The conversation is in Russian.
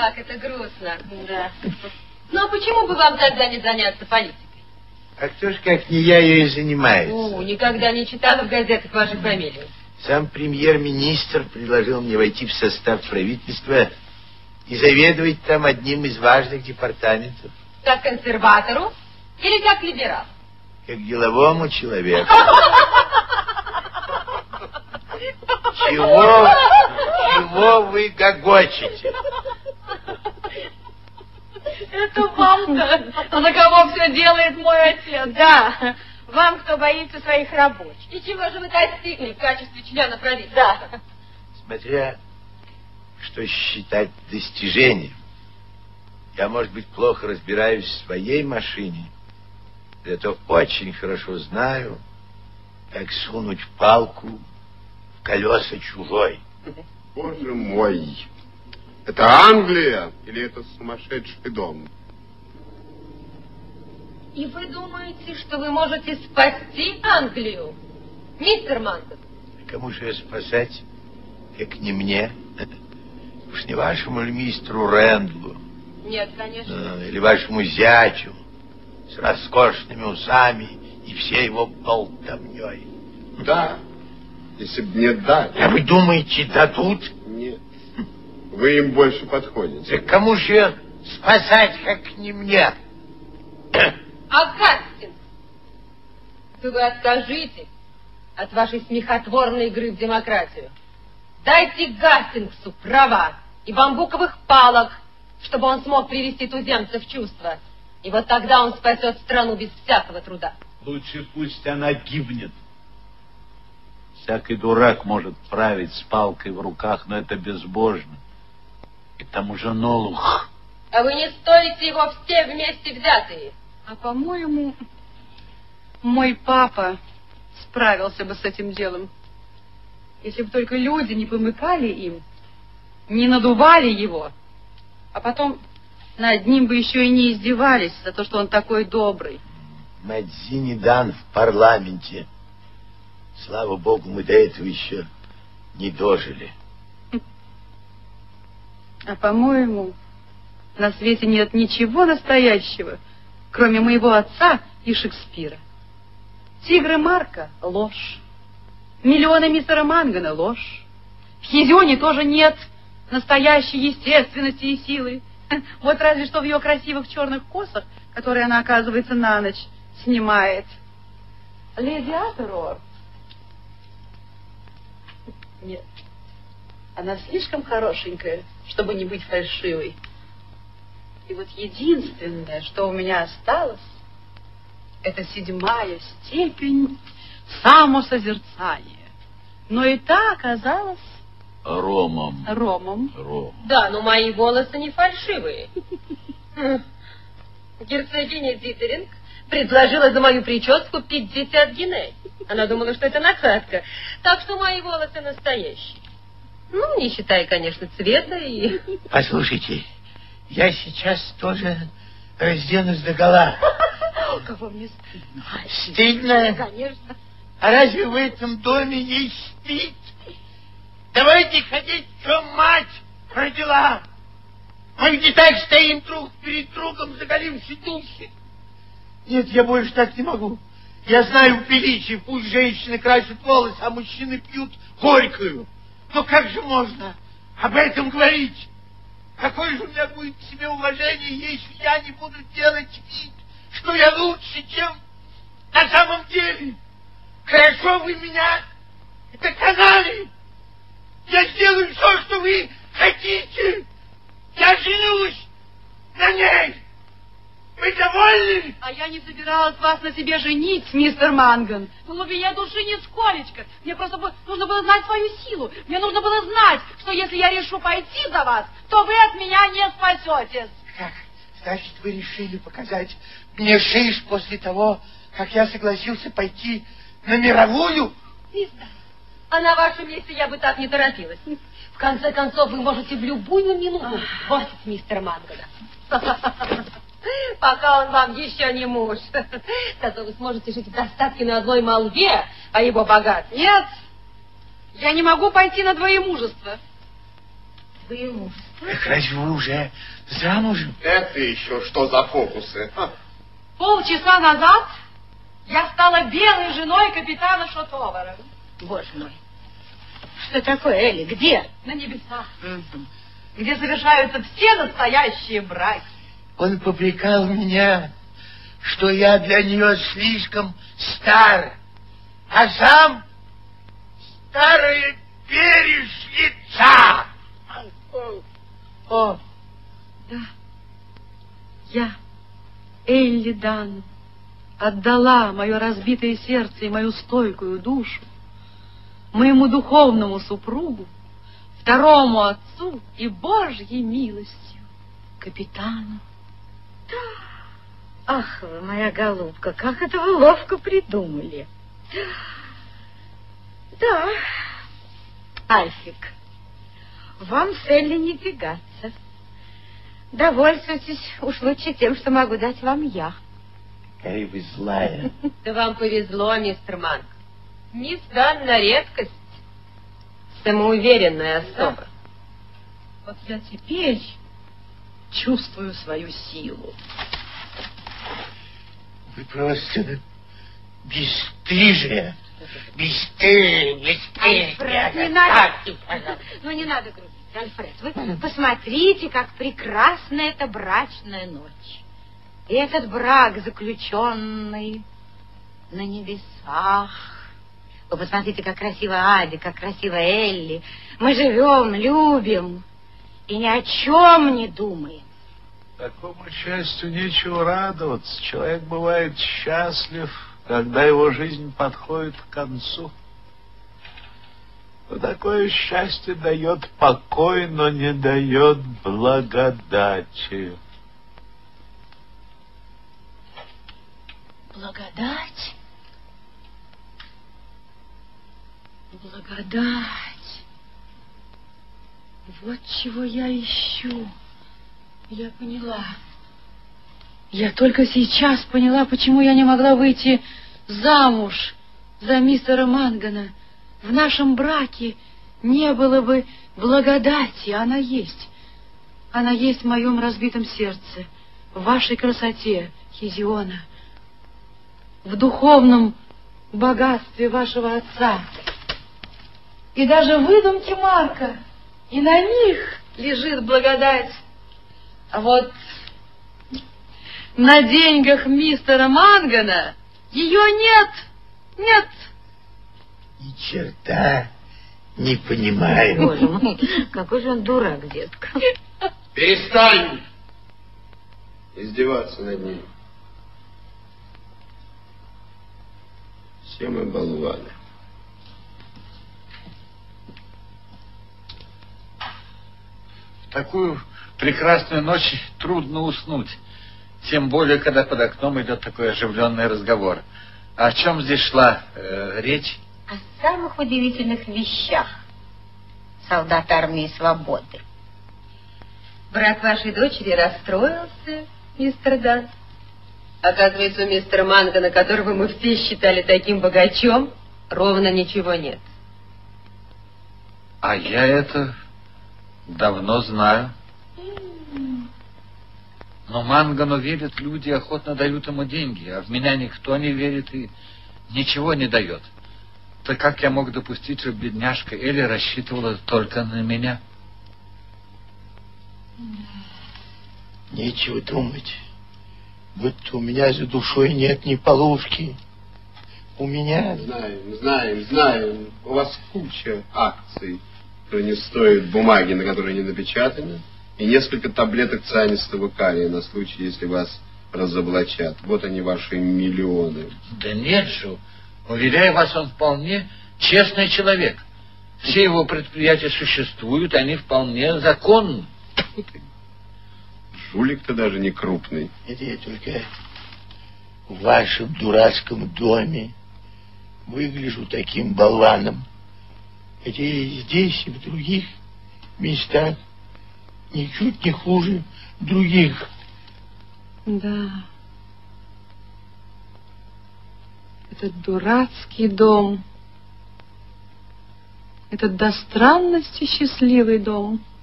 Как это грустно. Да. Ну, а почему бы вам тогда не заняться политикой? А кто ж, как не я, ее и занимается? Никогда не читала в газетах вашей фамилии. Сам премьер-министр предложил мне войти в состав правительства и заведовать там одним из важных департаментов. Как консерватору или как либерал? Как деловому человеку. Чего вы гогочете? Это вам-то, за кого все делает мой отец. Да, вам, кто боится своих рабочих. И чего же вы достигли в качестве члена правительства? Да. Смотря, что считать достижением. Я, может быть, плохо разбираюсь в своей машине, зато очень хорошо знаю, как сунуть палку в колеса чужой. Боже мой! Это Англия или это сумасшедший дом? И вы думаете, что вы можете спасти Англию, мистер Манган? Кому же ее спасать, как не мне? Уж не вашему ли мистеру Рэндлу? Нет, конечно. Или вашему зятю с роскошными усами и всей его болтовней? Да, если бы не дали. А вы думаете, дадут? Нет, вы им больше подходите. Так кому же ее спасать, как не мне? А Гастингс? Вы откажите от вашей смехотворной игры в демократию. Дайте Гастингсу права и бамбуковых палок, чтобы он смог привести туземцев в чувство. И вот тогда он спасет страну без всякого труда. Лучше пусть она гибнет. Всякий дурак может править с палкой в руках, но это безбожно. И к тому же Нолух. А вы не стоите его все вместе взятые. А по-моему, мой папа справился бы с этим делом, если бы только люди не помыкали им, не надували его, а потом над ним бы еще и не издевались за то, что он такой добрый. Мадзини Дан в парламенте. Слава богу, мы до этого еще не дожили. А по-моему, на свете нет ничего настоящего, кроме моего отца и Шекспира. Тигры Марка — ложь. Миллионы мистера Мангана — ложь. В Хизионе тоже нет настоящей естественности и силы. Вот разве что в ее красивых черных косах, которые она, оказывается, на ночь снимает. Леди Атерор. Нет, она слишком хорошенькая, чтобы не быть фальшивой. И вот единственное, что у меня осталось, это 7-я степень самосозерцания. Но и та оказалась Ромом. Ромом. Да, но мои волосы не фальшивые. Герцогиня Дитеринг предложила за мою прическу 50 гиней. Она думала, что это накладка. Так что мои волосы настоящие. Ну, не считая, конечно, цвета и... Послушайте, я сейчас тоже разденусь догола. Кого мне стыдно? Стыдно? Конечно. А разве в этом доме не стыд? Давайте ходить, что мать родила. Мы ведь так стоим друг перед другом, заголивши души. Нет, я больше так не могу. Я знаю приличие, пусть женщины красят волосы, а мужчины пьют горькую. Но как же можно об этом говорить? Какое же у меня будет к себе уважение, если я не буду делать вид, что я лучше, чем на самом деле? Хорошо вы меня доконали. Я сделаю все, что вы хотите. Я женюсь на ней. Вы довольны? А я не собиралась вас на себе женить, мистер Манган. В глубине души нисколечко. Мне просто нужно было знать свою силу. Мне нужно было знать, что если я решу пойти за вас, то вы от меня не спасетесь. Как? Значит, вы решили показать мне шиш после того, как я согласился пойти на мировую? Мистер, а на вашем месте я бы так не торопилась. В конце концов, вы можете в любую минуту бросить мистера Мангана. Пока он вам еще не муж. Зато вы сможете жить в достатке на одной молве о его богатстве. Нет, я не могу пойти на двоемужество. своему. Так разве вы уже замужем? Это еще что за фокусы? Полчаса назад я стала белой женой капитана Шотовара. Боже мой. Что такое, Элли? Где? На небесах. Где совершаются все настоящие браки. Он попрекал меня, что я для нее слишком стар, а сам старая перешлица. О, да, я, Элли Дан, отдала мое разбитое сердце и мою стойкую душу моему духовному супругу, второму отцу и Божьей милостью капитану. Ах вы, моя голубка, как это вы ловко придумали. Да, Альфик, вам с Элли не тягаться. Довольствуйтесь уж лучше тем, что могу дать вам я. Какая вы злая. Да вам повезло, мистер Манк. Мисс Дан на редкость самоуверенная особа. Вот я теперь чувствую свою силу. Вы просто бесстыжие. Бесстыжие. Альфред, не надо. Ну, не надо грубить, Альфред. Вы посмотрите, как прекрасна эта брачная ночь. И этот брак, заключенный на небесах. Вы посмотрите, как красиво Ади, как красиво Элли. Мы живем, любим и ни о чем не думаем. Такому счастью нечего радоваться. Человек бывает счастлив, когда его жизнь подходит к концу. Но такое счастье дает покой, но не дает благодати. Благодать? Благодать. Вот чего я ищу. Я поняла. Я только сейчас поняла, почему я не могла выйти замуж за мистера Мангана. В нашем браке не было бы благодати, она есть. Она есть в моем разбитом сердце, в вашей красоте, Хизиона, в духовном богатстве вашего отца. И даже в выдумке Марка, и на них лежит благодать. А вот на деньгах мистера Мангана ее нет, нет. Ни черта не понимаю. Боже мой, какой же он дурак, детка. Перестань издеваться над ним. Все мы болваны. В такую прекрасную ночь трудно уснуть. Тем более, когда под окном идет такой оживленный разговор. А о чем здесь шла речь? О самых удивительных вещах, солдат армии свободы. Брат вашей дочери расстроился, мистер Дан. Оказывается, у мистера Мангана, которого мы все считали таким богачом, ровно ничего нет. А я это давно знаю. Но Мангану верят люди, охотно дают ему деньги, а в меня никто не верит и ничего не дает. То как я мог допустить, что бедняжка Элли рассчитывала только на меня? Нечего думать. Будто у меня за душой нет ни полушки. У меня... Знаем. У вас куча акций, которые не стоят бумаги, на которой они напечатаны, и несколько таблеток цианистого калия на случай, если вас разоблачат. Вот они, ваши миллионы. Да нет же, уверяю вас, он вполне честный человек. Все его предприятия существуют, они вполне законны. Жулик-то даже не крупный. Это я только в вашем дурацком доме выгляжу таким болваном. Хотя и здесь, и в других местах ничуть не хуже других. Да. Этот дурацкий дом. Этот до странности счастливый дом.